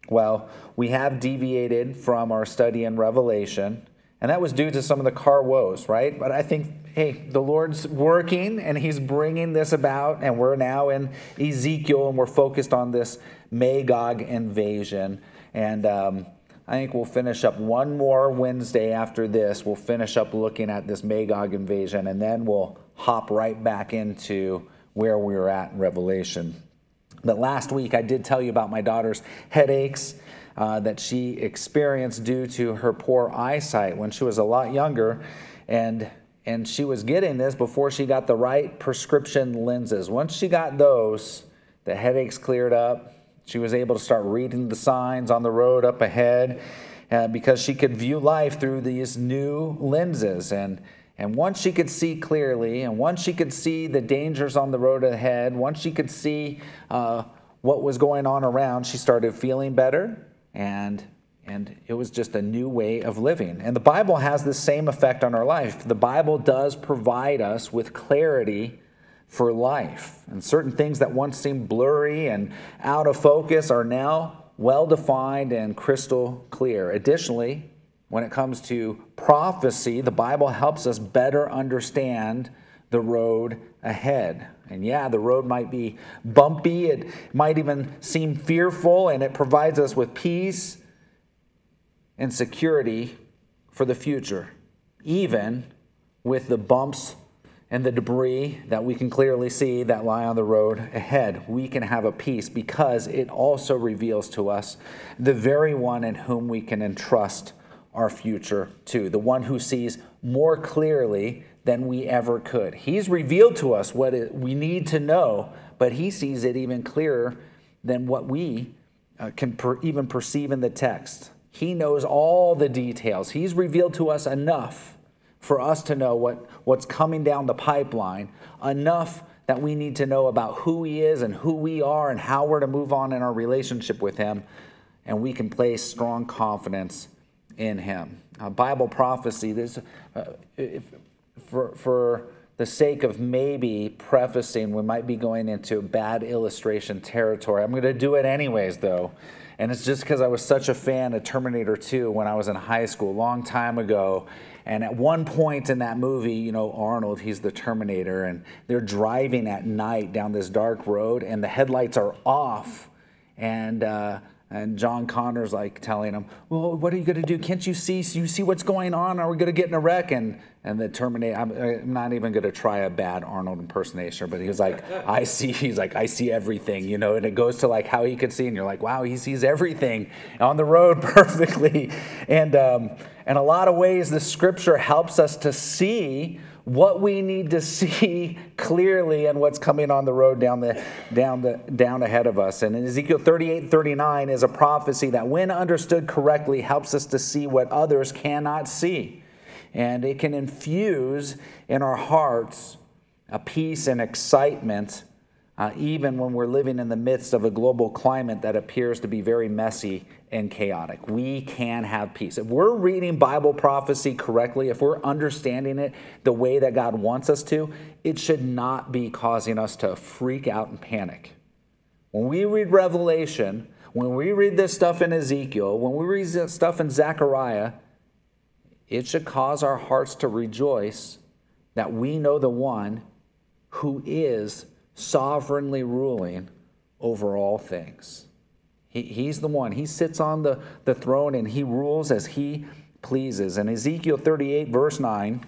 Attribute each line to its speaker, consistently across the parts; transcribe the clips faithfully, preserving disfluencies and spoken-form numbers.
Speaker 1: Well, we have deviated from our study in Revelation, and that was due to some of the car woes, right? But I think, hey, the Lord's working, and he's bringing this about, and we're now in Ezekiel, and we're focused on this Magog invasion. And um, I think we'll finish up one more Wednesday after this. We'll finish up looking at this Magog invasion, and then we'll hop right back into where we were at in Revelation. But last week, I did tell you about my daughter's headaches uh, that she experienced due to her poor eyesight when she was a lot younger. And, and she was getting this before she got the right prescription lenses. Once she got those, the headaches cleared up. She was able to start reading the signs on the road up ahead uh, because she could view life through these new lenses. And And once she could see clearly, and once she could see the dangers on the road ahead, once she could see uh, what was going on around, she started feeling better, and and it was just a new way of living. And the Bible has the same effect on our life. The Bible does provide us with clarity for life. And certain things that once seemed blurry and out of focus are now well-defined and crystal clear. Additionally, when it comes to prophecy, the Bible helps us better understand the road ahead. And yeah, the road might be bumpy, it might even seem fearful, and it provides us with peace and security for the future, even with the bumps and the debris that we can clearly see that lie on the road ahead. We can have a peace because it also reveals to us the very one in whom we can entrust our future to, the one who sees more clearly than we ever could. He's revealed to us what it, we need to know, but he sees it even clearer than what we uh, can per, even perceive in the text. He knows all the details. He's revealed to us enough for us to know what, what's coming down the pipeline, enough that we need to know about who he is and who we are and how we're to move on in our relationship with him, and we can place strong confidence in him. Uh, Bible prophecy, this, uh, if, for, for the sake of maybe prefacing, we might be going into bad illustration territory. I'm going to do it anyways, though. And it's just because I was such a fan of Terminator two when I was in high school, a long time ago. And at one point in that movie, you know, Arnold, he's the Terminator, and they're driving at night down this dark road, and the headlights are off. And, uh, And John Connor's like telling him, well, what are you going to do? Can't you see? You see what's going on? Are we going to get in a wreck? And and the Terminator, I'm, I'm not even going to try a bad Arnold impersonation, but he was like, I see, he's like, I see everything, you know, and it goes to like how he could see. And you're like, wow, he sees everything on the road perfectly. And, um, in a lot of ways, the scripture helps us to see what we need to see clearly and what's coming on the road down the down the down ahead of us. And in Ezekiel thirty-eight thirty-nine is a prophecy that, when understood correctly, helps us to see what others cannot see. And it can infuse in our hearts a peace and excitement, uh, even when we're living in the midst of a global climate that appears to be very messy and chaotic. We can have peace. If we're reading Bible prophecy correctly, if we're understanding it the way that God wants us to, it should not be causing us to freak out and panic. When we read Revelation, when we read this stuff in Ezekiel, when we read this stuff in Zechariah, it should cause our hearts to rejoice that we know the one who is sovereignly ruling over all things. He, he's the one. He sits on the, the throne and he rules as he pleases. In Ezekiel thirty-eight, verse nine,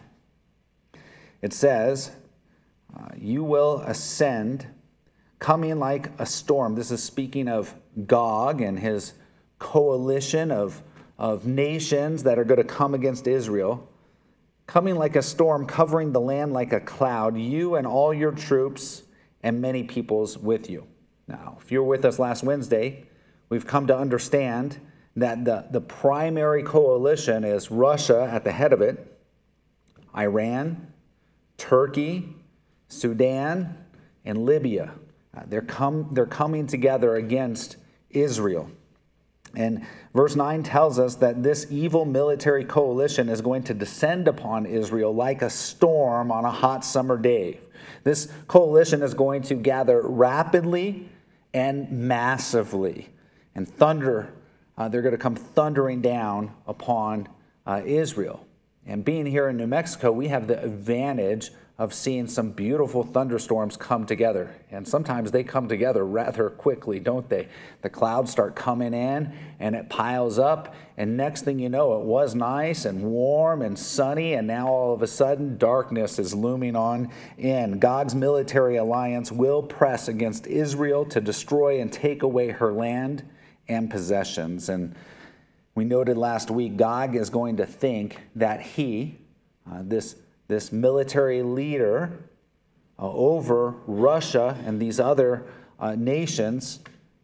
Speaker 1: it says, uh, you will ascend, coming like a storm. This is speaking of Gog and his coalition of, of nations that are going to come against Israel. Coming like a storm, covering the land like a cloud, you and all your troops and many peoples with you. Now, if you were with us last Wednesday, we've come to understand that the, the primary coalition is Russia at the head of it, Iran, Turkey, Sudan, and Libya. Uh, they're, come, they're coming together against Israel. And verse nine tells us that this evil military coalition is going to descend upon Israel like a storm on a hot summer day. This coalition is going to gather rapidly and massively. And thunder uh, they're going to come thundering down upon uh, Israel. And being here in New Mexico, we have the advantage of seeing some beautiful thunderstorms come together. And sometimes they come together rather quickly, don't they? The clouds start coming in and it piles up. And next thing you know, it was nice and warm and sunny. And now all of a sudden, darkness is looming on in. Gog's military alliance will press against Israel to destroy and take away her land and possessions. And we noted last week, Gog is going to think that he, uh, this This military leader uh, over Russia and these other uh, nations,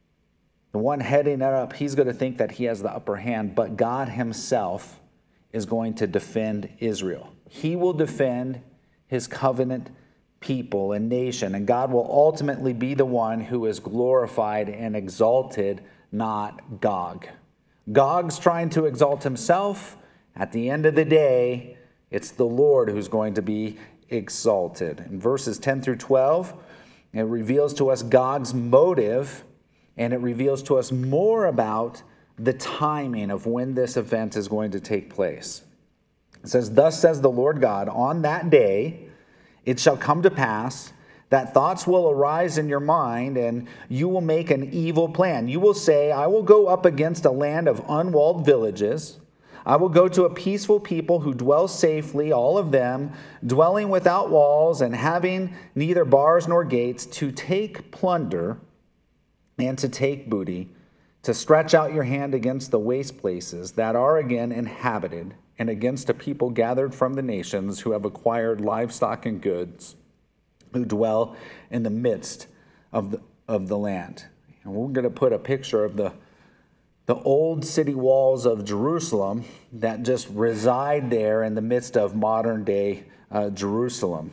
Speaker 1: the one heading it up, he's going to think that he has the upper hand, but God himself is going to defend Israel. He will defend his covenant people and nation, and God will ultimately be the one who is glorified and exalted, not Gog. Gog's trying to exalt himself. At the end of the day, it's the Lord who's going to be exalted. In verses ten through twelve, it reveals to us God's motive, and it reveals to us more about the timing of when this event is going to take place. It says, "Thus says the Lord God, on that day it shall come to pass that thoughts will arise in your mind, and you will make an evil plan. You will say, I will go up against a land of unwalled villages. I will go to a peaceful people who dwell safely, all of them, dwelling without walls and having neither bars nor gates, to take plunder and to take booty, to stretch out your hand against the waste places that are again inhabited, and against a people gathered from the nations who have acquired livestock and goods, who dwell in the midst of the, of the land." And we're going to put a picture of the The old city walls of Jerusalem that just reside there in the midst of modern day uh, Jerusalem.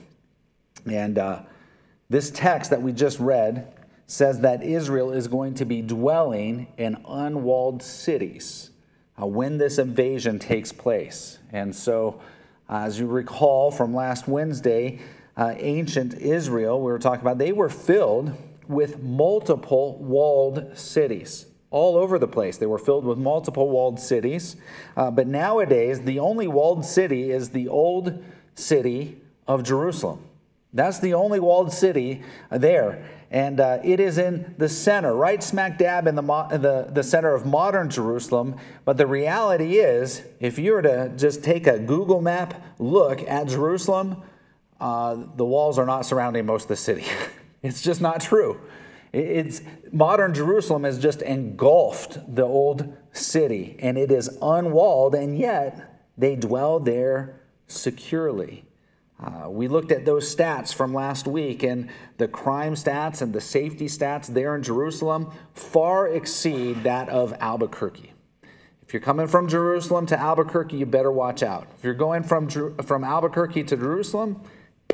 Speaker 1: And uh, this text that we just read says that Israel is going to be dwelling in unwalled cities uh, when this invasion takes place. And so, uh, as you recall from last Wednesday, uh, ancient Israel, we were talking about, they were filled with multiple walled cities. All over the place. They were filled with multiple walled cities. Uh, but nowadays, the only walled city is the old city of Jerusalem. That's the only walled city there. And uh, it is in the center, right smack dab in the, mo- the, the center of modern Jerusalem. But the reality is, if you were to just take a Google map look at Jerusalem, uh, the walls are not surrounding most of the city. It's just not true. It's modern Jerusalem has just engulfed the old city, and it is unwalled, and yet they dwell there securely. Uh, we looked at those stats from last week, and the crime stats and the safety stats there in Jerusalem far exceed that of Albuquerque. If you're coming from Jerusalem to Albuquerque, you better watch out. If you're going from from Albuquerque to Jerusalem,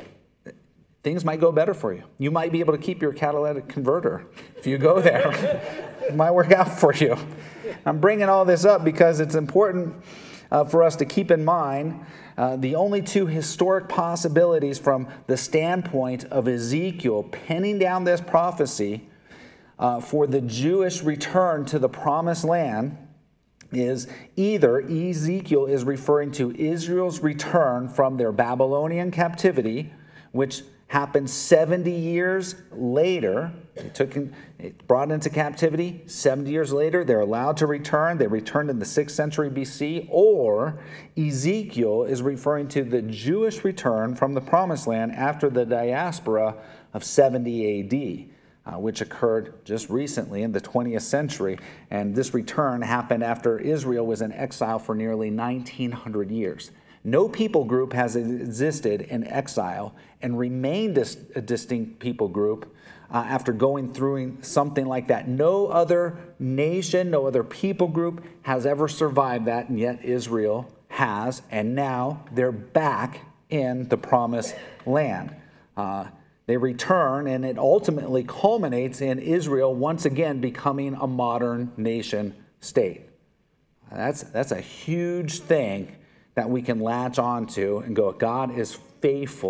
Speaker 1: things might go better for you. You might be able to keep your catalytic converter if you go there. It might work out for you. I'm bringing all this up because it's important uh, for us to keep in mind uh, the only two historic possibilities from the standpoint of Ezekiel penning down this prophecy uh, for the Jewish return to the promised land is either Ezekiel is referring to Israel's return from their Babylonian captivity, which happened seventy years later. They took in, brought into captivity. seventy years later, they're allowed to return. They returned in the sixth century B C. Or Ezekiel is referring to the Jewish return from the Promised Land after the diaspora of seventy A D, uh, which occurred just recently in the twentieth century. And this return happened after Israel was in exile for nearly nineteen hundred years. No people group has existed in exile and remained a distinct people group uh, after going through something like that. No other nation, no other people group has ever survived that, and yet Israel has, and now they're back in the promised land. Uh, they return, and it ultimately culminates in Israel once again becoming a modern nation state. That's, that's a huge thing that we can latch on to and go, God is faithful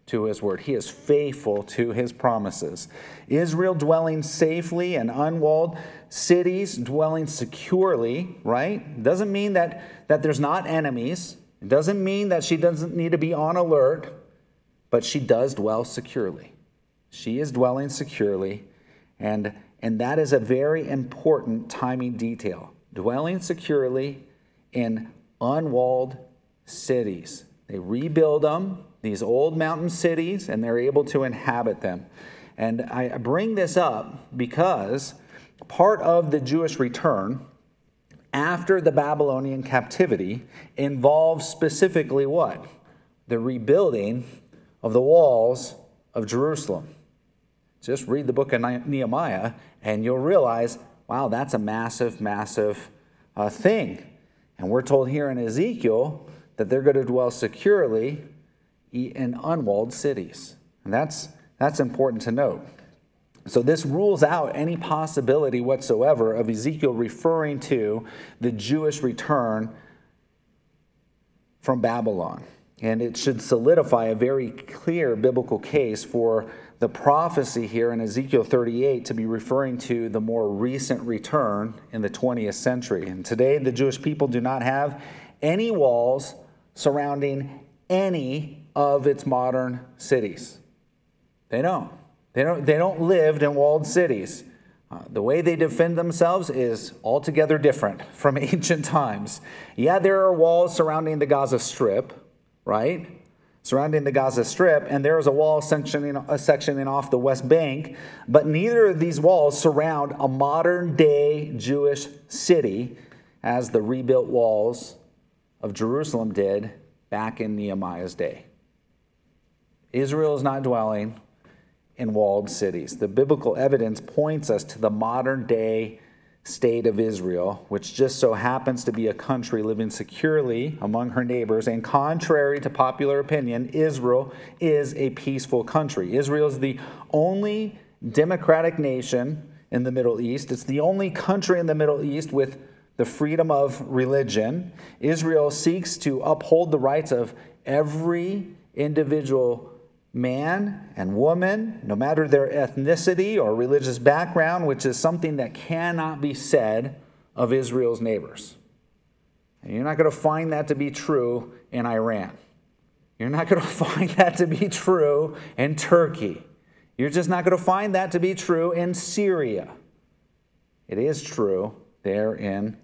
Speaker 1: to his word. He is faithful to his promises. Israel dwelling safely in unwalled cities, dwelling securely, right? Doesn't mean that, that there's not enemies. It doesn't mean that she doesn't need to be on alert, but she does dwell securely. She is dwelling securely, and, and that is a very important timing detail. Dwelling securely in unwalled cities. They rebuild them, these old mountain cities, and they're able to inhabit them. And I bring this up because part of the Jewish return after the Babylonian captivity involves specifically what? The rebuilding of the walls of Jerusalem. Just read the book of Nehemiah and you'll realize, wow, that's a massive, massive uh, thing. And we're told here in Ezekiel that they're going to dwell securely in unwalled cities. And that's, that's important to note. So this rules out any possibility whatsoever of Ezekiel referring to the Jewish return from Babylon. And it should solidify a very clear biblical case for the prophecy here in Ezekiel thirty-eight to be referring to the more recent return in the twentieth century. And today the Jewish people do not have any walls surrounding any of its modern cities. They don't. They don't, they don't live in walled cities. Uh, the way they defend themselves is altogether different from ancient times. Yeah, there are walls surrounding the Gaza Strip, right? Surrounding the Gaza Strip, and there is a wall sectioning, a sectioning off the West Bank, but neither of these walls surround a modern-day Jewish city as the rebuilt walls of Jerusalem did back in Nehemiah's day. Israel is not dwelling in walled cities. The biblical evidence points us to the modern-day state of Israel, which just so happens to be a country living securely among her neighbors. And contrary to popular opinion, Israel is a peaceful country. Israel is the only democratic nation in the Middle East. It's the only country in the Middle East with the freedom of religion. Israel seeks to uphold the rights of every individual man and woman, no matter their ethnicity or religious background, which is something that cannot be said of Israel's neighbors. And you're not going to find that to be true in Iran. You're not going to find that to be true in Turkey. You're just not going to find that to be true in Syria. It is true there in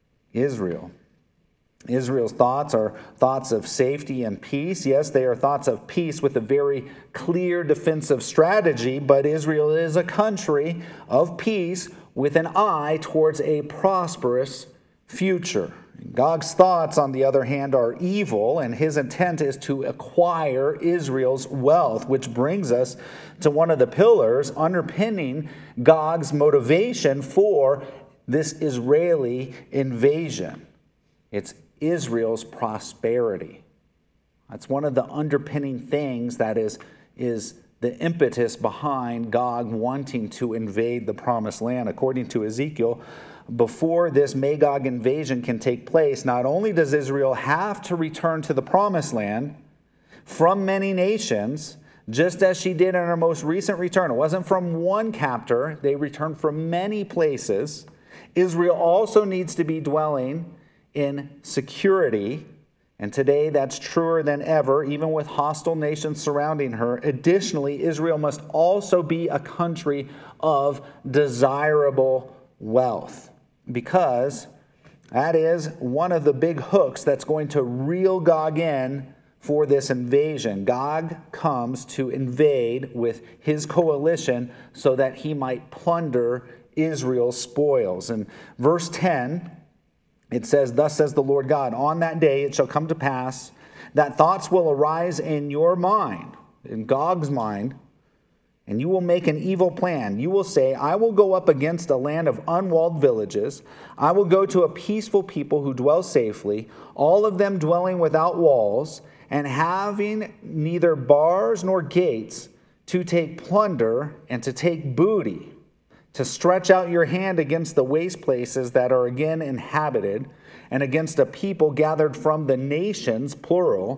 Speaker 1: Israel. Israel's thoughts are thoughts of safety and peace. Yes, they are thoughts of peace with a very clear defensive strategy, but Israel is a country of peace with an eye towards a prosperous future. Gog's thoughts, on the other hand, are evil, and his intent is to acquire Israel's wealth, which brings us to one of the pillars underpinning Gog's motivation for this Israeli invasion. It's Israel's prosperity. That's one of the underpinning things that is, is the impetus behind Gog wanting to invade the promised land. According to Ezekiel, before this Magog invasion can take place, not only does Israel have to return to the promised land from many nations, just as she did in her most recent return. It wasn't from one captor. They returned from many places. Israel also needs to be dwelling in security, and today that's truer than ever, even with hostile nations surrounding her. Additionally, Israel must also be a country of desirable wealth, because that is one of the big hooks that's going to reel Gog in for this invasion. Gog comes to invade with his coalition so that he might plunder Israel's spoils. In verse ten, it says, "Thus says the Lord God, on that day it shall come to pass that thoughts will arise in your mind," in Gog's mind, "and you will make an evil plan. You will say, I will go up against a land of unwalled villages. I will go to a peaceful people who dwell safely, all of them dwelling without walls, and having neither bars nor gates, to take plunder and to take booty, to stretch out your hand against the waste places that are again inhabited, and against a people gathered from the nations," plural,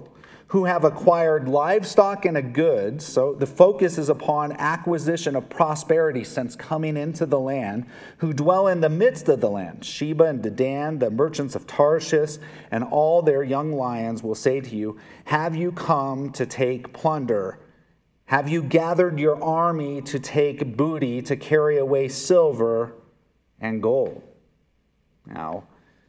Speaker 1: who have acquired livestock and goods. So the focus is upon acquisition of prosperity since coming into the land, who dwell in the midst of the land. Sheba and Dedan, the merchants of Tarshish, and all their young lions will say to you, have you come to take plunder? Have you gathered your army to take booty, to carry away silver and gold? Now,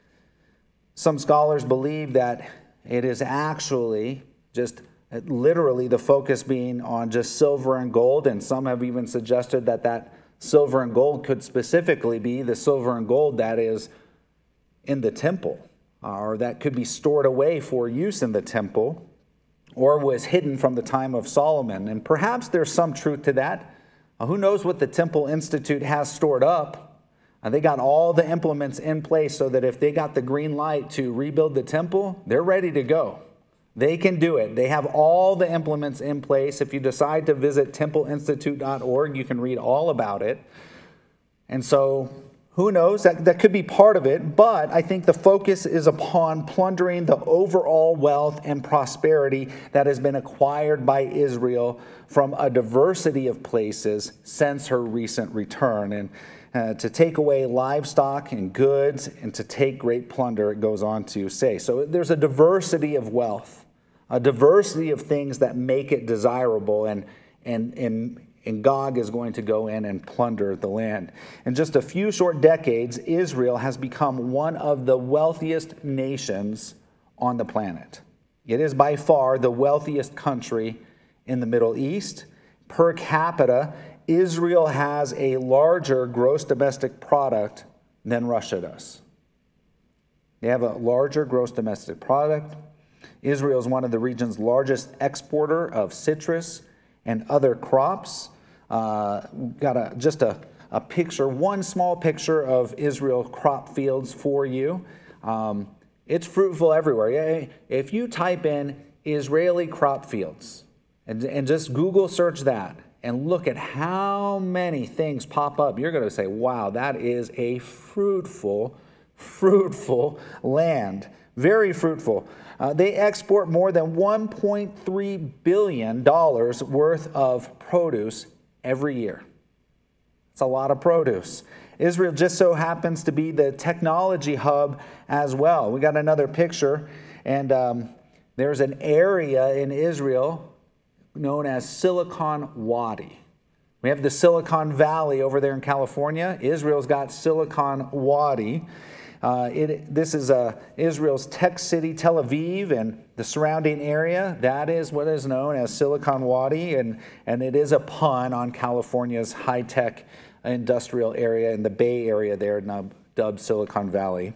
Speaker 1: some scholars believe that it is actually just literally the focus being on just silver and gold, and some have even suggested that that silver and gold could specifically be the silver and gold that is in the temple, or that could be stored away for use in the temple, or was hidden from the time of Solomon. And perhaps there's some truth to that. Uh, who knows what the Temple Institute has stored up? Uh, they got all the implements in place so that if they got the green light to rebuild the temple, they're ready to go. They can do it. They have all the implements in place. If you decide to visit temple institute dot org, you can read all about it. And so, who knows? That, that could be part of it, but I think the focus is upon plundering the overall wealth and prosperity that has been acquired by Israel from a diversity of places since her recent return. And uh, to take away livestock and goods and to take great plunder, it goes on to say. So there's a diversity of wealth, a diversity of things that make it desirable, and and and And Gog is going to go in and plunder the land. In just a few short decades, Israel has become one of the wealthiest nations on the planet. It is by far the wealthiest country in the Middle East. Per capita, Israel has a larger gross domestic product than Russia does. They have a larger gross domestic product. Israel is one of the region's largest exporter of citrus and other crops. Uh, got a, just a, a picture, one small picture of Israel crop fields for you. Um, it's fruitful everywhere. If you type in Israeli crop fields and, and just Google search that and look at how many things pop up, you're going to say, wow, that is a fruitful, fruitful land. Very fruitful. Uh, they export more than one point three billion dollars worth of produce every year. It's a lot of produce. Israel just so happens to be the technology hub as well. We got another picture, and um, there's an area in Israel known as Silicon Wadi. We have the Silicon Valley over there in California. Israel's got Silicon Wadi. Uh, it, this is uh, Israel's tech city, Tel Aviv, and the surrounding area. That is what is known as Silicon Wadi, and, and it is a pun on California's high-tech industrial area in the Bay Area there, dubbed Silicon Valley.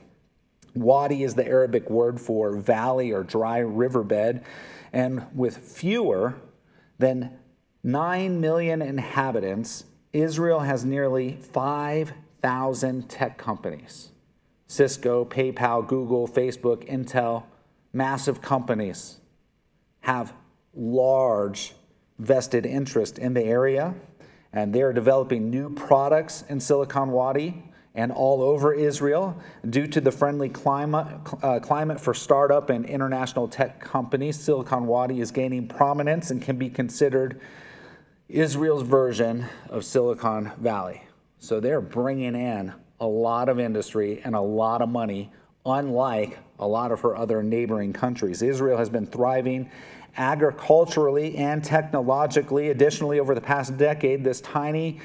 Speaker 1: Wadi is the Arabic word for valley or dry riverbed, and with fewer than nine million inhabitants, Israel has nearly five thousand tech companies. Cisco, PayPal, Google, Facebook, Intel, massive companies have large vested interest in the area, and they're developing new products in Silicon Wadi and all over Israel. Due to the friendly climate, uh, climate for startup and international tech companies, Silicon Wadi is gaining prominence and can be considered Israel's version of Silicon Valley. So they're bringing in a lot of industry and a lot of money, unlike a lot of her other neighboring countries. Israel has been thriving agriculturally and technologically. Additionally, over the past decade, this tiny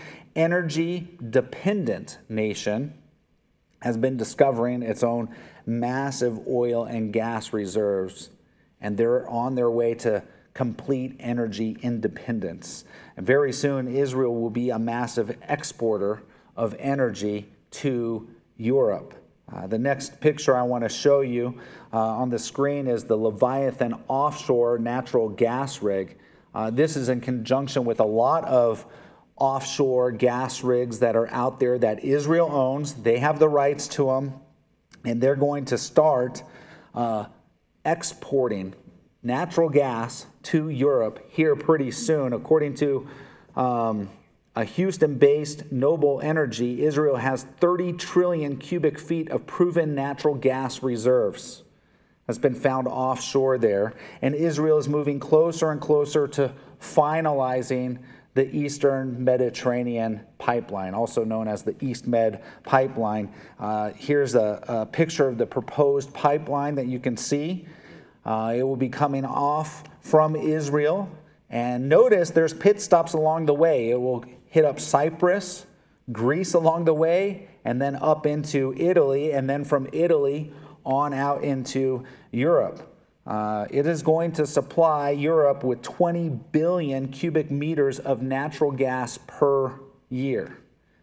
Speaker 1: energy-dependent nation has been discovering its own massive oil and gas reserves, and they're on their way to complete energy independence. And very soon, Israel will be a massive exporter of energy to Europe. Uh, the next picture I want to show you uh, on the screen is the Leviathan offshore natural gas rig. Uh, this is in conjunction with a lot of offshore gas rigs that are out there that Israel owns. They have the rights to them, and they're going to start uh, exporting natural gas to Europe here pretty soon. According to um, a Houston-based Noble Energy, Israel has thirty trillion cubic feet of proven natural gas reserves. has been found offshore there, and Israel is moving closer and closer to finalizing the Eastern Mediterranean pipeline, also known as the East Med pipeline. Uh, here's a, a picture of the proposed pipeline that you can see. Uh, it will be coming off from Israel, and notice there's pit stops along the way. It will hit up Cyprus, Greece along the way, and then up into Italy, and then from Italy on out into Europe. Uh, it is going to supply Europe with twenty billion cubic meters of natural gas per year.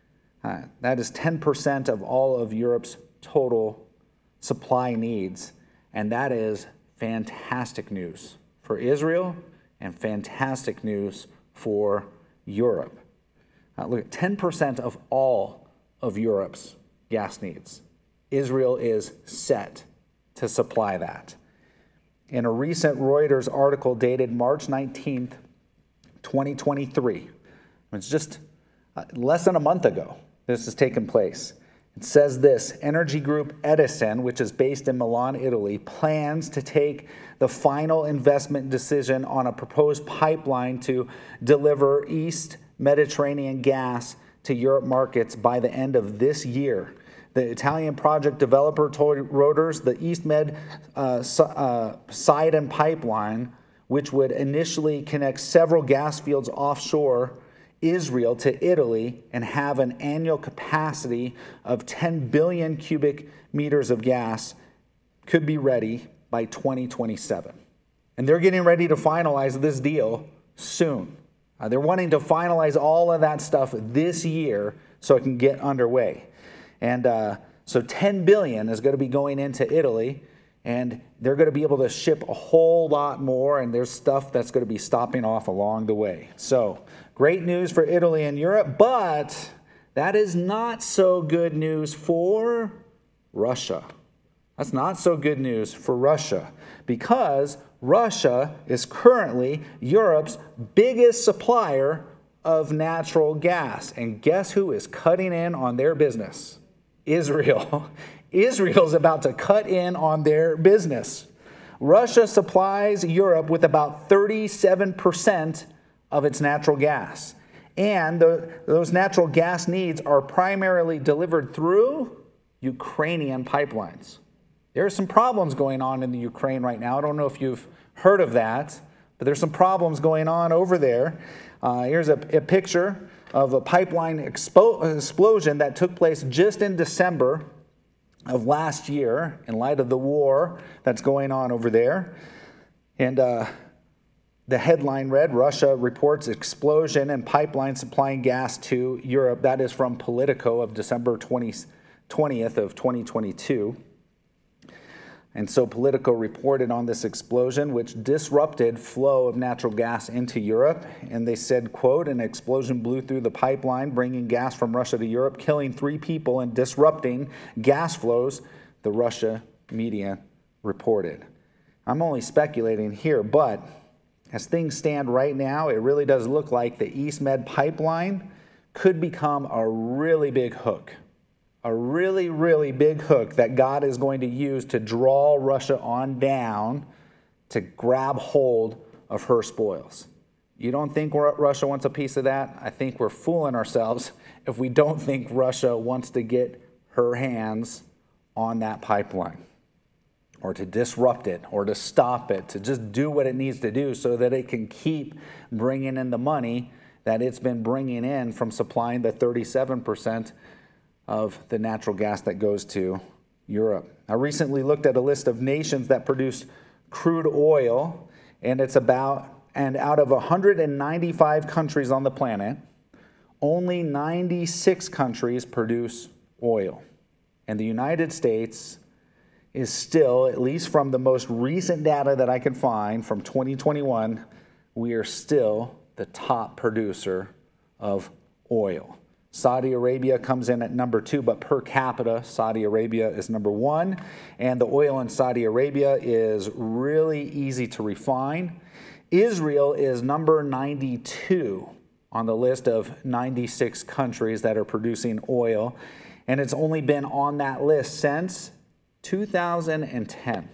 Speaker 1: Uh, that is ten percent of all of Europe's total supply needs. And that is fantastic news for Israel and fantastic news for Europe. Uh, look at ten percent of all of Europe's gas needs. Israel is set to supply that. In a recent Reuters article dated March nineteenth, twenty twenty-three, it's just less than a month ago this has taken place. It says this: Energy Group Edison, which is based in Milan, Italy, plans to take the final investment decision on a proposed pipeline to deliver East Mediterranean gas to Europe markets by the end of this year. The Italian project developer told Reuters the East Med uh, uh, side and pipeline, which would initially connect several gas fields offshore Israel to Italy and have an annual capacity of ten billion cubic meters of gas, could be ready by twenty twenty-seven. And they're getting ready to finalize this deal soon. Uh, they're wanting to finalize all of that stuff this year so it can get underway. And uh, so ten billion is going to be going into Italy, and they're going to be able to ship a whole lot more, and there's stuff that's going to be stopping off along the way. So great news for Italy and Europe, but that is not so good news for Russia. That's not so good news for Russia, because Russia is currently Europe's biggest supplier of natural gas. And guess who is cutting in on their business? Israel. Israel's about to cut in on their business. Russia supplies Europe with about thirty-seven percent of its natural gas. And the, those natural gas needs are primarily delivered through Ukrainian pipelines. There are some problems going on in the Ukraine right now. I don't know if you've heard of that, but there's some problems going on over there. Uh, here's a, a picture of a pipeline expo- explosion that took place just in December of last year in light of the war that's going on over there. And uh, the headline read, Russia reports explosion in pipeline supplying gas to Europe. That is from Politico of December twentieth of twenty twenty-two. And so Politico reported on this explosion, which disrupted flow of natural gas into Europe. And they said, quote, an explosion blew through the pipeline, bringing gas from Russia to Europe, killing three people and disrupting gas flows, the Russia media reported. I'm only speculating here, but as things stand right now, it really does look like the East Med pipeline could become a really big hook. A really, really big hook that God is going to use to draw Russia on down to grab hold of her spoils. You don't think Russia wants a piece of that? I think we're fooling ourselves if we don't think Russia wants to get her hands on that pipeline, or to disrupt it, or to stop it, to just do what it needs to do so that it can keep bringing in the money that it's been bringing in from supplying the thirty-seven percent of the natural gas that goes to Europe. I recently looked at a list of nations that produce crude oil, and it's about, and out of one hundred ninety-five countries on the planet, only ninety-six countries produce oil. And the United States is still, at least from the most recent data that I can find from twenty twenty-one, we are still the top producer of oil. Saudi Arabia comes in at number two, but per capita, Saudi Arabia is number one. And the oil in Saudi Arabia is really easy to refine. Israel is number ninety-two on the list of ninety-six countries that are producing oil. And it's only been on that list since two thousand ten.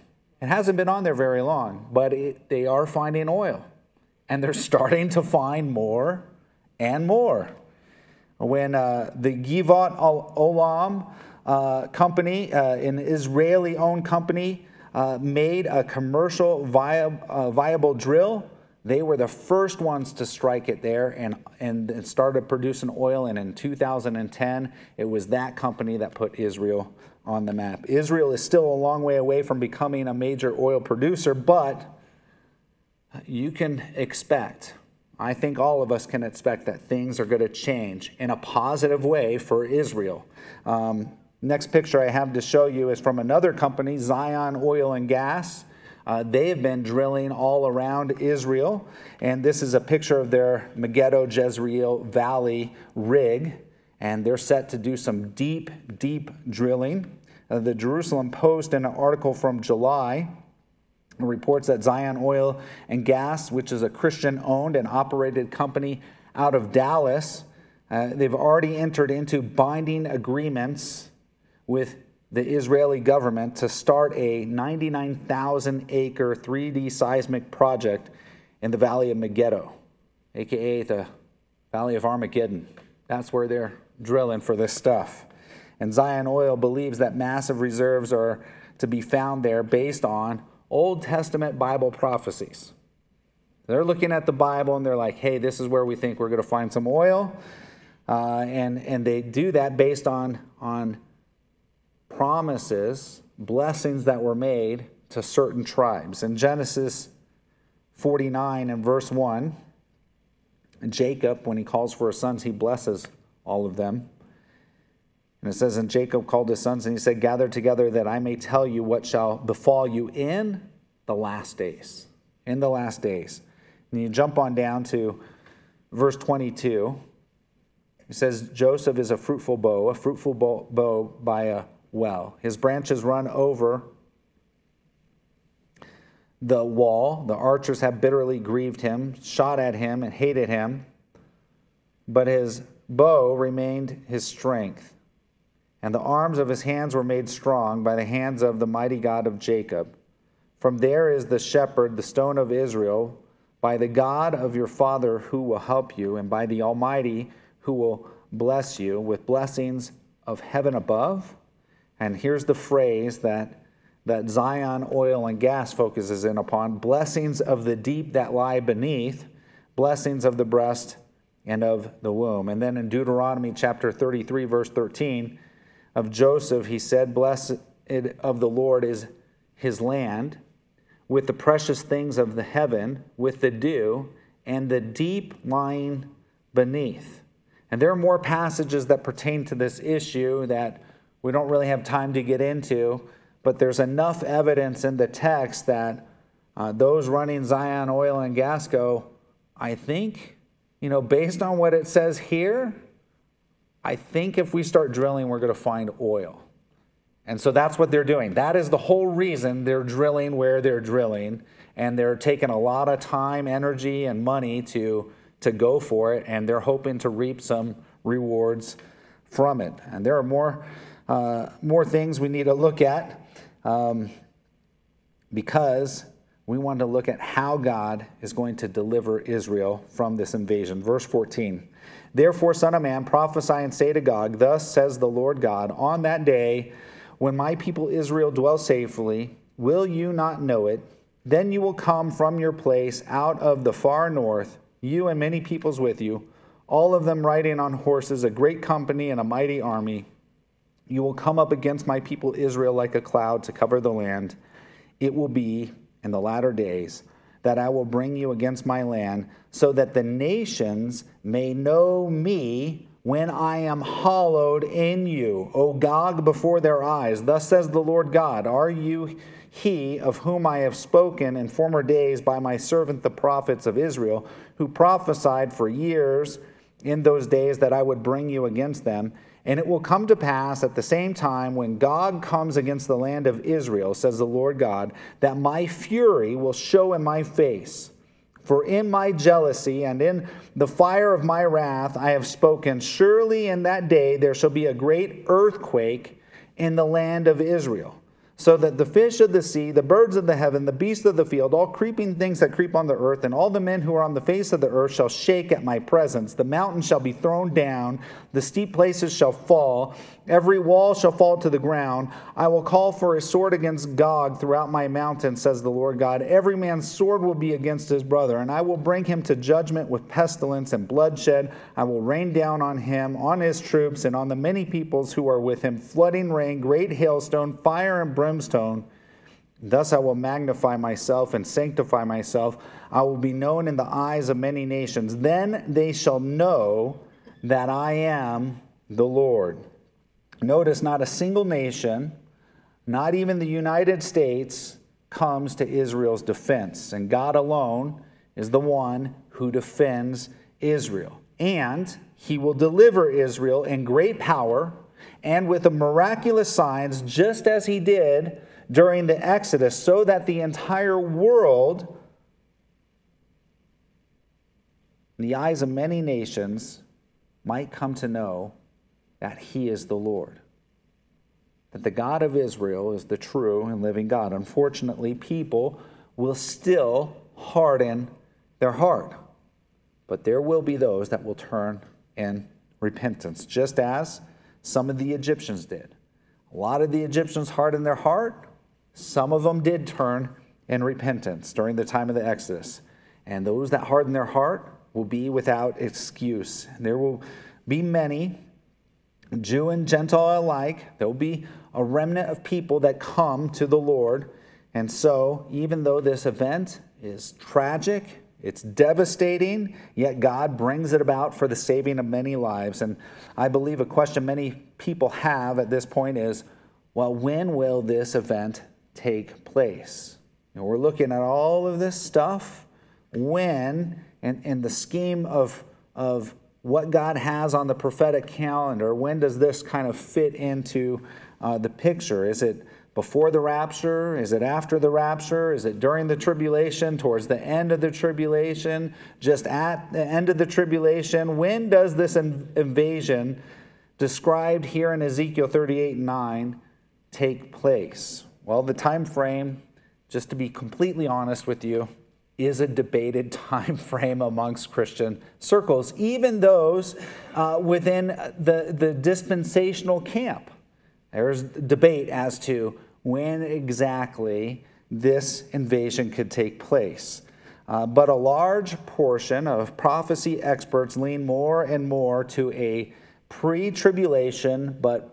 Speaker 1: It hasn't been on there very long, but it, they are finding oil. And they're starting to find more and more. When uh, the Givat Olam uh, company, uh, an Israeli-owned company, uh, made a commercial viab- uh, viable drill, they were the first ones to strike it there and, and it started producing oil. And in two thousand ten, it was that company that put Israel on the map. Israel is still a long way away from becoming a major oil producer, but you can expect, I think all of us can expect that things are going to change in a positive way for Israel. Um, next picture I have to show you is from another company, Zion Oil and Gas. Uh, they have been drilling all around Israel, and this is a picture of their Megiddo Jezreel Valley rig, and they're set to do some deep, deep drilling. Uh, the Jerusalem Post, in an article from July, reports that Zion Oil and Gas, which is a Christian-owned and operated company out of Dallas, uh, they've already entered into binding agreements with the Israeli government to start a ninety-nine thousand acre three D seismic project in the Valley of Megiddo, a k a the Valley of Armageddon. That's where they're drilling for this stuff. And Zion Oil believes that massive reserves are to be found there based on Old Testament Bible prophecies. They're looking at the Bible and they're like, hey, this is where we think we're going to find some oil. Uh, and, and they do that based on, on promises, blessings that were made to certain tribes. In Genesis forty-nine and verse one, Jacob, when he calls for his sons, he blesses all of them. And it says, and Jacob called his sons, and he said, gather together that I may tell you what shall befall you in the last days. In the last days. And you jump on down to verse twenty-two. It says, Joseph is a fruitful bow, a fruitful bow, bow by a well. His branches run over the wall. The archers have bitterly grieved him, shot at him, and hated him. But his bow remained his strength. And the arms of his hands were made strong by the hands of the mighty God of Jacob. From there is the shepherd, the stone of Israel, by the God of your father who will help you, and by the Almighty who will bless you with blessings of heaven above. And here's the phrase that, that Zion Oil and Gas focuses in upon: blessings of the deep that lie beneath, blessings of the breast and of the womb. And then in Deuteronomy chapter thirty-three, verse thirteen, of Joseph, he said, blessed of the Lord is his land, with the precious things of the heaven, with the dew, and the deep lying beneath. And there are more passages that pertain to this issue that we don't really have time to get into, but there's enough evidence in the text that uh, those running Zion Oil and Gas go, I think, you know, based on what it says here, I think if we start drilling, we're going to find oil. And so that's what they're doing. That is the whole reason they're drilling where they're drilling. And they're taking a lot of time, energy, and money to, to go for it. And they're hoping to reap some rewards from it. And there are more, uh, more things we need to look at um, because we want to look at how God is going to deliver Israel from this invasion. Verse fourteen. Therefore, son of man, prophesy and say to Gog, thus says the Lord God, on that day when my people Israel dwell safely, will you not know it? Then you will come from your place out of the far north, you and many peoples with you, all of them riding on horses, a great company and a mighty army. You will come up against my people Israel like a cloud to cover the land. It will be in the latter days that I will bring you against my land, so that the nations may know me when I am hallowed in you, O Gog, before their eyes. Thus says the Lord God, are you he of whom I have spoken in former days by my servant the prophets of Israel, who prophesied for years in those days that I would bring you against them? And it will come to pass at the same time when Gog comes against the land of Israel, says the Lord God, that my fury will show in my face. For in my jealousy and in the fire of my wrath I have spoken, surely in that day there shall be a great earthquake in the land of Israel. so that the fish of the sea, the birds of the heaven, the beasts of the field, all creeping things that creep on the earth, and all the men who are on the face of the earth shall shake at my presence. The mountains shall be thrown down, the steep places shall fall, every wall shall fall to the ground. I will call for a sword against Gog throughout my mountains, says the Lord God. Every man's sword will be against his brother, and I will bring him to judgment with pestilence and bloodshed. I will rain down on him, on his troops, and on the many peoples who are with him, flooding rain, great hailstone, fire, and brimstone. Thus I will magnify myself and sanctify myself. I will be known in the eyes of many nations. Then they shall know that I am the Lord. Notice not a single nation, not even the United States, comes to Israel's defense. And God alone is the one who defends Israel. And he will deliver Israel in great power and with the miraculous signs, just as he did during the Exodus, so that the entire world, in the eyes of many nations, might come to know that he is the Lord. That the God of Israel is the true and living God. Unfortunately, people will still harden their heart. But there will be those that will turn in repentance, just as some of the Egyptians did. A lot of the Egyptians hardened their heart. Some of them did turn in repentance during the time of the Exodus. And those that harden their heart will be without excuse. There will be many, Jew and Gentile alike. There will be a remnant of people that come to the Lord. And so, even though this event is tragic, it's devastating, yet God brings it about for the saving of many lives. And I believe a question many people have at this point is, well, when will this event take place? You know, we're looking at all of this stuff. When, and, and the scheme of, of what God has on the prophetic calendar, when does this kind of fit into uh, the picture? Is it before the rapture? Is it after the rapture? Is it during the tribulation, towards the end of the tribulation, just at the end of the tribulation? When does this invasion described here in Ezekiel thirty-eight nine take place? Well, the time frame, just to be completely honest with you, is a debated time frame amongst Christian circles, even those uh, within the, the dispensational camp. There's debate as to when exactly this invasion could take place. Uh, but a large portion of prophecy experts lean more and more to a pre-tribulation but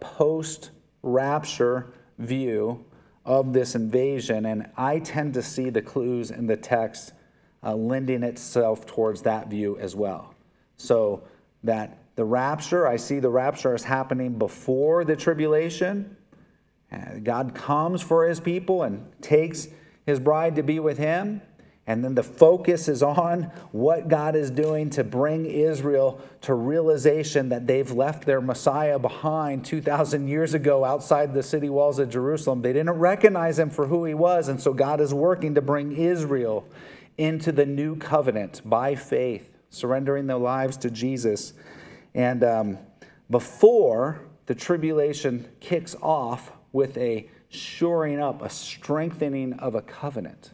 Speaker 1: post-rapture view of this invasion, and I tend to see the clues in the text uh, lending itself towards that view as well. So that the rapture, I see the rapture as happening before the tribulation. Uh, God comes for his people and takes his bride to be with him. And then the focus is on what God is doing to bring Israel to realization that they've left their Messiah behind two thousand years ago outside the city walls of Jerusalem. They didn't recognize him for who he was. And so God is working to bring Israel into the new covenant by faith, surrendering their lives to Jesus. And um, before the tribulation kicks off with a shoring up, a strengthening of a covenant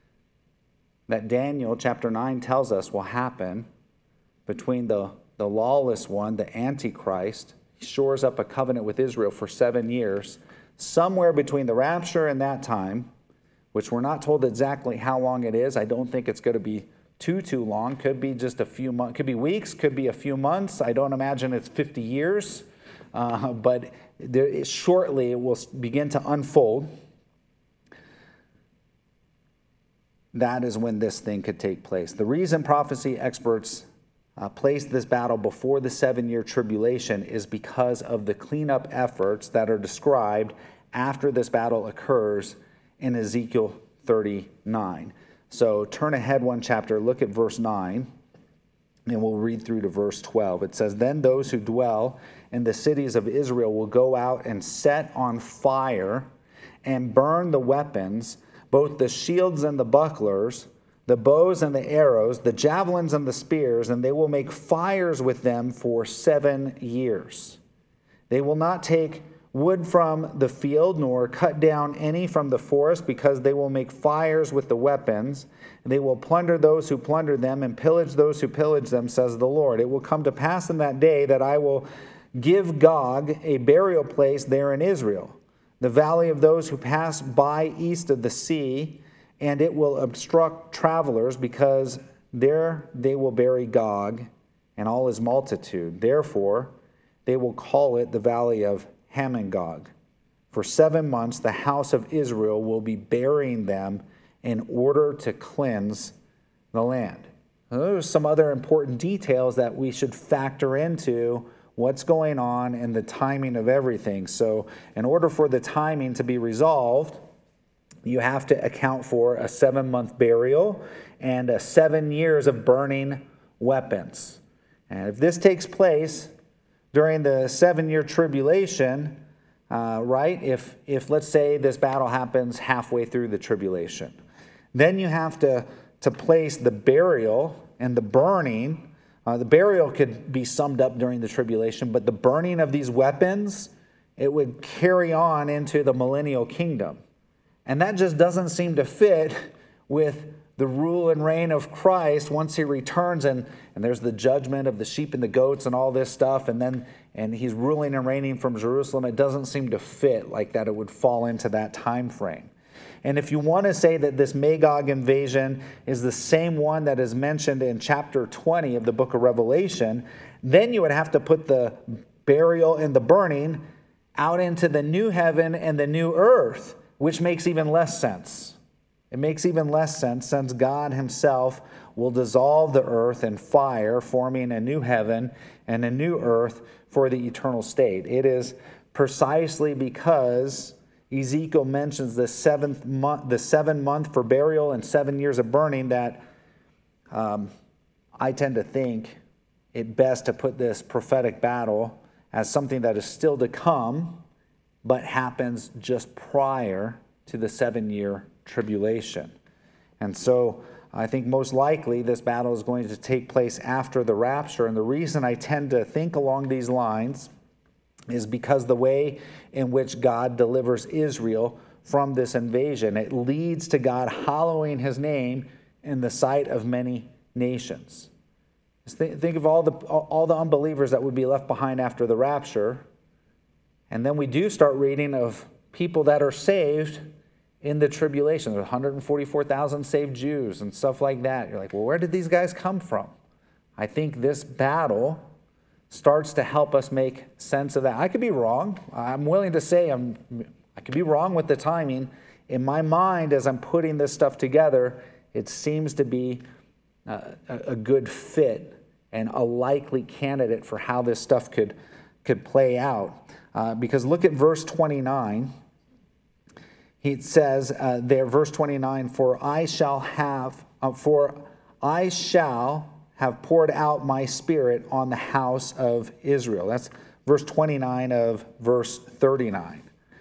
Speaker 1: that Daniel chapter nine tells us will happen between the, the lawless one, the Antichrist. He shores up a covenant with Israel for seven years, somewhere between the rapture and that time, which we're not told exactly how long it is. I don't think it's going to be too, too long. Could be just a few months, could be weeks, could be a few months. I don't imagine it's fifty years, uh, but there is, shortly it will begin to unfold. That is when this thing could take place. The reason prophecy experts uh, place this battle before the seven-year tribulation is because of the cleanup efforts that are described after this battle occurs in Ezekiel thirty-nine. So turn ahead one chapter, look at verse nine, and we'll read through to verse twelve. It says, "Then those who dwell in the cities of Israel will go out and set on fire and burn the weapons, both the shields and the bucklers, the bows and the arrows, the javelins and the spears, and they will make fires with them for seven years. They will not take wood from the field, nor cut down any from the forest, because they will make fires with the weapons. They will plunder those who plunder them and pillage those who pillage them, says the Lord. It will come to pass in that day that I will give Gog a burial place there in Israel, the valley of those who pass by east of the sea, and it will obstruct travelers, because there they will bury Gog and all his multitude. Therefore, they will call it the valley of Hamon-Gog. For seven months, the house of Israel will be burying them in order to cleanse the land. Now, those are some other important details that we should factor into what's going on and the timing of everything. So in order for the timing to be resolved, you have to account for a seven-month burial and a seven years of burning weapons. And if this takes place during the seven-year tribulation, uh, right, if, if let's say this battle happens halfway through the tribulation, then you have to, to place the burial and the burning. Uh, the burial could be summed up during the tribulation, but the burning of these weapons, it would carry on into the millennial kingdom. And that just doesn't seem to fit with the rule and reign of Christ once he returns, and, and there's the judgment of the sheep and the goats and all this stuff, and then and he's ruling and reigning from Jerusalem. It doesn't seem to fit like that. It would fall into that time frame. And if you want to say that this Magog invasion is the same one that is mentioned in chapter twenty of the book of Revelation, then you would have to put the burial and the burning out into the new heaven and the new earth, which makes even less sense. It makes even less sense, since God himself will dissolve the earth in fire, forming a new heaven and a new earth for the eternal state. It is precisely because Ezekiel mentions the seventh month, the seven month for burial and seven years of burning, that um, I tend to think it best to put this prophetic battle as something that is still to come, but happens just prior to the seven-year tribulation. And so I think most likely this battle is going to take place after the rapture. And the reason I tend to think along these lines is because the way in which God delivers Israel from this invasion, it leads to God hallowing his name in the sight of many nations. Just think, think of all the all the unbelievers that would be left behind after the rapture. And then we do start reading of people that are saved in the tribulation. There's one hundred forty-four thousand saved Jews and stuff like that. You're like, well, where did these guys come from? I think this battle starts to help us make sense of that. I could be wrong. I'm willing to say I'm, I could be wrong with the timing. In my mind, as I'm putting this stuff together, it seems to be a, a good fit and a likely candidate for how this stuff could, could play out. Uh, because look at verse twenty-nine. He says uh, there, verse twenty-nine, for I shall have, uh, for I shall have poured out my spirit on the house of Israel. That's verse twenty-nine of verse thirty-nine.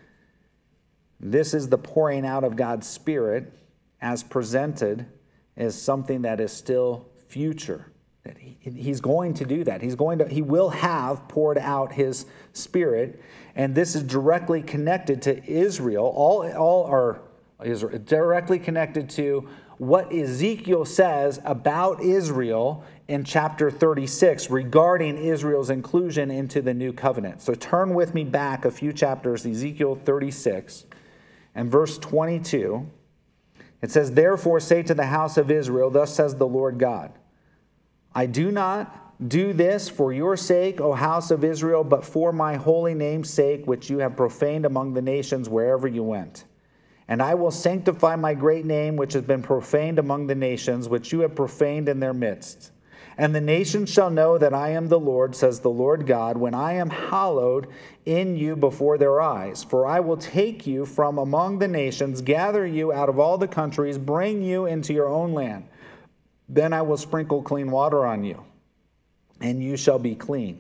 Speaker 1: This is the pouring out of God's spirit as presented as something that is still future. That he, he's going to do that. He's going to, he will have poured out his spirit. And this is directly connected to Israel. All, all are Israel, directly connected to what Ezekiel says about Israel in chapter thirty-six regarding Israel's inclusion into the new covenant. So turn with me back a few chapters, Ezekiel thirty-six and verse twenty-two. It says, therefore say to the house of Israel, thus says the Lord God, I do not do this for your sake, O house of Israel, but for my holy name's sake, which you have profaned among the nations wherever you went. And I will sanctify my great name, which has been profaned among the nations, which you have profaned in their midst. And the nations shall know that I am the Lord, says the Lord God, when I am hallowed in you before their eyes. For I will take you from among the nations, gather you out of all the countries, bring you into your own land. Then I will sprinkle clean water on you, and you shall be clean.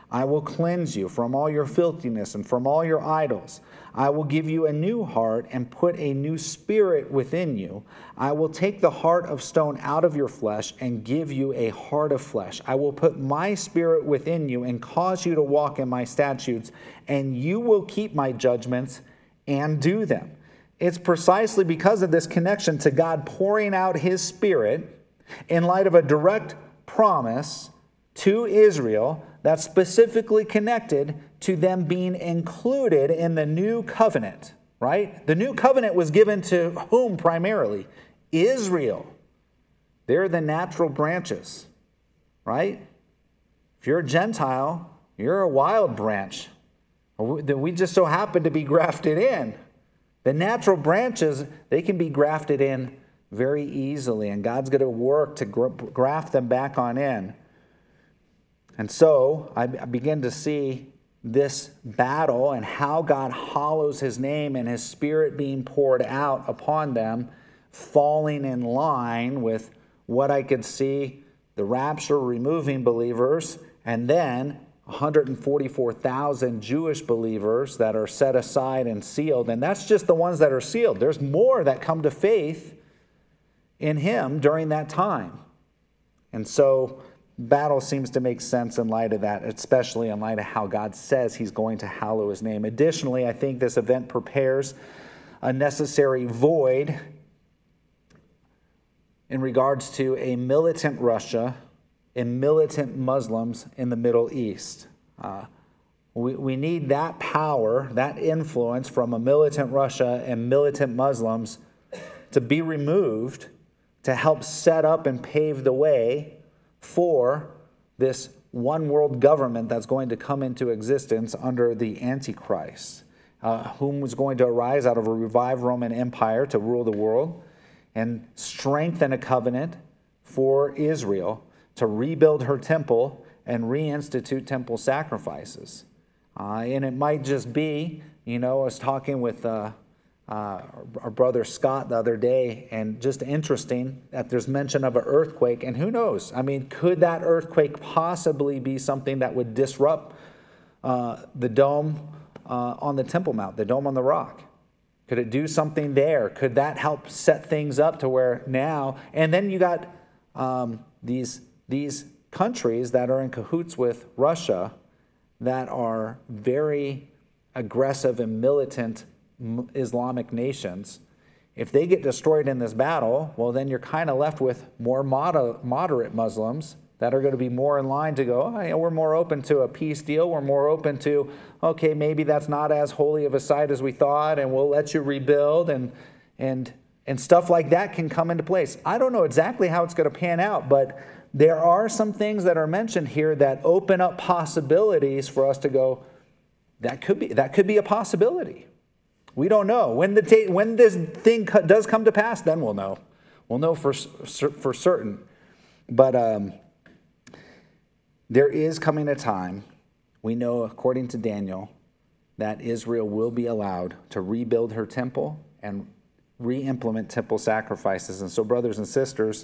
Speaker 1: I will cleanse you from all your filthiness and from all your idols. I will give you a new heart and put a new spirit within you. I will take the heart of stone out of your flesh and give you a heart of flesh. I will put my spirit within you and cause you to walk in my statutes, and you will keep my judgments and do them. It's precisely because of this connection to God pouring out his spirit in light of a direct promise to Israel that's specifically connected to them being included in the new covenant, right? The new covenant was given to whom primarily? Israel. They're the natural branches, right? If you're a Gentile, you're a wild branch. We just so happen to be grafted in. The natural branches, they can be grafted in very easily, and God's going to work to graft them back on in. And so I begin to see this battle and how God hallows his name and his spirit being poured out upon them, falling in line with what I could see the rapture removing believers, and then one hundred forty-four thousand Jewish believers that are set aside and sealed. And that's just the ones that are sealed. There's more that come to faith in him during that time. And so battle seems to make sense in light of that, especially in light of how God says he's going to hallow his name. Additionally, I think this event prepares a necessary void in regards to a militant Russia and militant Muslims in the Middle East. Uh, we, we need that power, that influence from a militant Russia and militant Muslims to be removed to help set up and pave the way for this one world government that's going to come into existence under the Antichrist, uh, whom was going to arise out of a revived Roman Empire to rule the world and strengthen a covenant for Israel to rebuild her temple and reinstitute temple sacrifices. Uh, and it might just be, you know, I was talking with uh, uh, our brother Scott the other day, and just interesting that there's mention of an earthquake, and who knows? I mean, could that earthquake possibly be something that would disrupt uh, the dome uh, on the Temple Mount, the dome on the rock? Could it do something there? Could that help set things up to where now, and then you got um, these these countries that are in cahoots with Russia that are very aggressive and militant Islamic nations. If they get destroyed in this battle, well, then you're kind of left with more moder- moderate Muslims that are going to be more in line to go, oh, yeah, we're more open to a peace deal. We're more open to, okay, maybe that's not as holy of a site as we thought, and we'll let you rebuild, and and and stuff like that can come into place. I don't know exactly how it's going to pan out, but there are some things that are mentioned here that open up possibilities for us to go, that could be that could be a possibility. We don't know. When the ta- when this thing co- does come to pass, then we'll know. We'll know for for certain. But um, there is coming a time, we know according to Daniel, that Israel will be allowed to rebuild her temple and re-implement temple sacrifices. And so, brothers and sisters,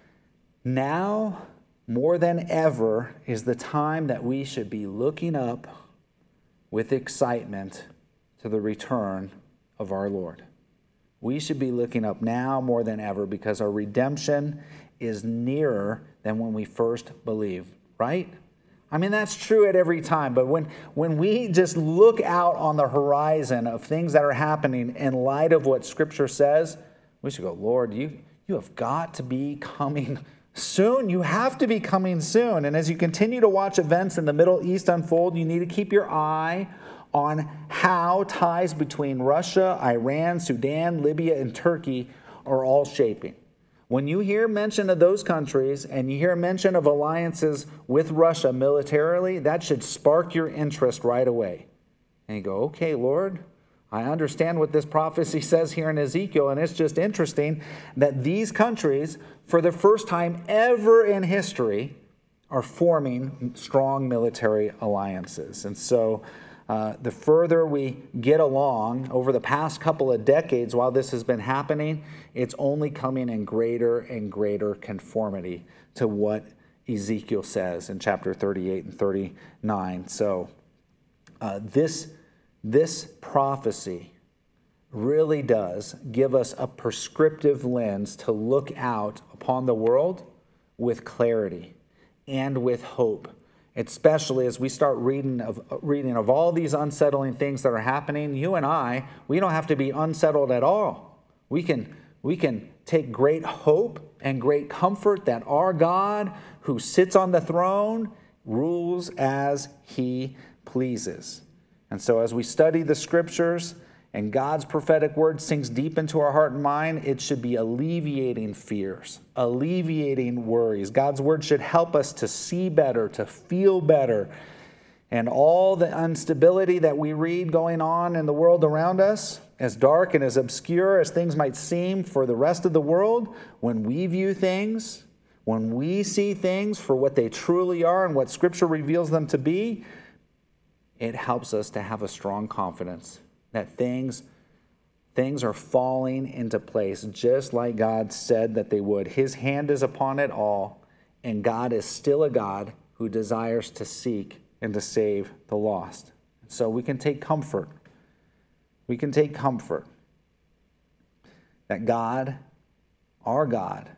Speaker 1: now more than ever is the time that we should be looking up with excitement to the return of our Lord. We should be looking up now more than ever because our redemption is nearer than when we first believed, right? I mean, that's true at every time, but when, when we just look out on the horizon of things that are happening in light of what Scripture says, we should go, Lord, you, you have got to be coming soon. You have to be coming soon. And as you continue to watch events in the Middle East unfold, you need to keep your eye on how ties between Russia, Iran, Sudan, Libya, and Turkey are all shaping. When you hear mention of those countries and you hear mention of alliances with Russia militarily, that should spark your interest right away. And you go, okay, Lord, I understand what this prophecy says here in Ezekiel, and it's just interesting that these countries, for the first time ever in history, are forming strong military alliances. And so Uh, the further we get along over the past couple of decades while this has been happening, it's only coming in greater and greater conformity to what Ezekiel says in chapter thirty-eight and thirty-nine. So uh, this, this prophecy really does give us a prescriptive lens to look out upon the world with clarity and with hope, especially as we start reading of reading of all these unsettling things that are happening. You and I, we don't have to be unsettled at all. We can we can take great hope and great comfort that our God, who sits on the throne, rules as he pleases. And so as we study the scriptures and God's prophetic word sinks deep into our heart and mind, it should be alleviating fears, alleviating worries. God's word should help us to see better, to feel better. And all the instability that we read going on in the world around us, as dark and as obscure as things might seem for the rest of the world, when we view things, when we see things for what they truly are and what Scripture reveals them to be, it helps us to have a strong confidence that things, things are falling into place just like God said that they would. His hand is upon it all, and God is still a God who desires to seek and to save the lost. So we can take comfort. We can take comfort that God, our God,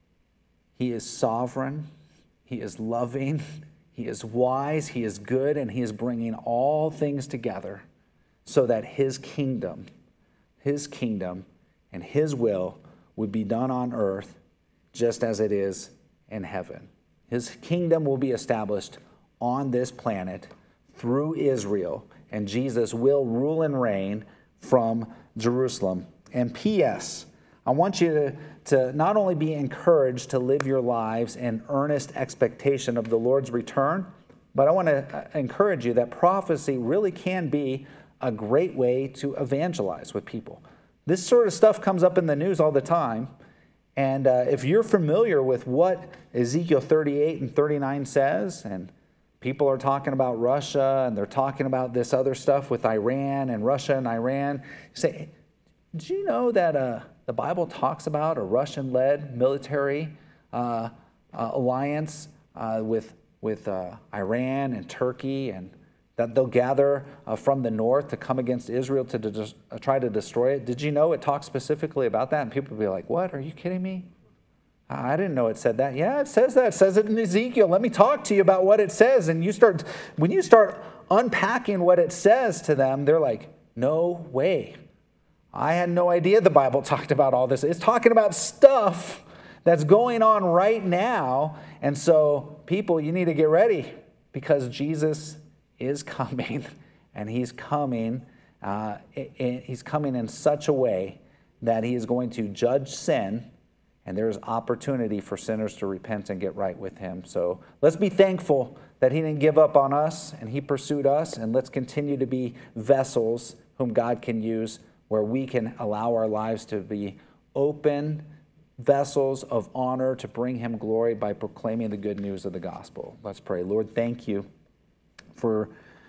Speaker 1: he is sovereign, he is loving, he is wise, he is good, and he is bringing all things together so that his kingdom, his kingdom and his will would be done on earth just as it is in heaven. His kingdom will be established on this planet through Israel, and Jesus will rule and reign from Jerusalem. And P S, I want you to, to not only be encouraged to live your lives in earnest expectation of the Lord's return, but I want to encourage you that prophecy really can be a great way to evangelize with people. This sort of stuff comes up in the news all the time. And uh, if you're familiar with what Ezekiel thirty-eight and thirty-nine says, and people are talking about Russia, and they're talking about this other stuff with Iran and Russia and Iran, you say, did you know that uh, the Bible talks about a Russian-led military uh, uh, alliance uh, with, with uh, Iran and Turkey, and that they'll gather uh, from the north to come against Israel to de- uh, try to destroy it? Did you know it talks specifically about that? And people will be like, what? Are you kidding me? I didn't know it said that. Yeah, it says that. It says it in Ezekiel. Let me talk to you about what it says. And you start, when you start unpacking what it says to them, they're like, no way. I had no idea the Bible talked about all this. It's talking about stuff that's going on right now. And so, people, you need to get ready, because Jesus is coming, and he's coming. Uh, he's coming in such a way that he is going to judge sin, and there is opportunity for sinners to repent and get right with him. So let's be thankful that he didn't give up on us, and he pursued us, and let's continue to be vessels whom God can use, where we can allow our lives to be open vessels of honor to bring him glory by proclaiming the good news of the gospel. Let's pray. Lord, thank you for,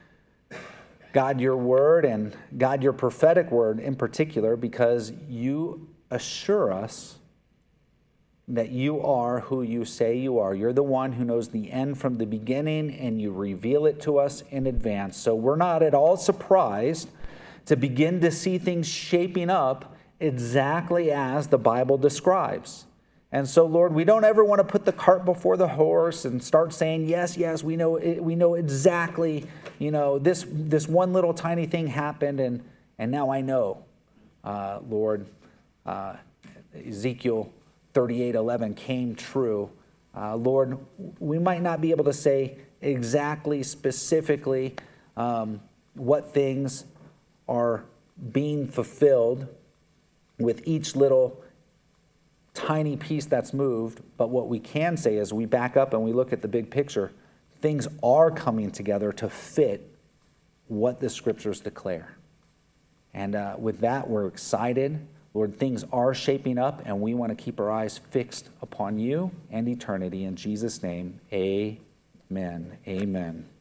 Speaker 1: God, your word, and God, your prophetic word in particular, because you assure us that you are who you say you are. You're the one who knows the end from the beginning, and you reveal it to us in advance. So we're not at all surprised to begin to see things shaping up exactly as the Bible describes. And so, Lord, we don't ever want to put the cart before the horse and start saying, yes, yes, we know we know exactly, you know, this this one little tiny thing happened, and, and now I know, uh, Lord, uh, Ezekiel thirty-eight eleven came true. Uh, Lord, we might not be able to say exactly, specifically um, what things are being fulfilled with each little tiny piece that's moved, but what we can say is we back up and we look at the big picture. Things are coming together to fit what the scriptures declare. And uh, with that, we're excited. Lord, things are shaping up, and we want to keep our eyes fixed upon you and eternity. In Jesus' name, amen. Amen.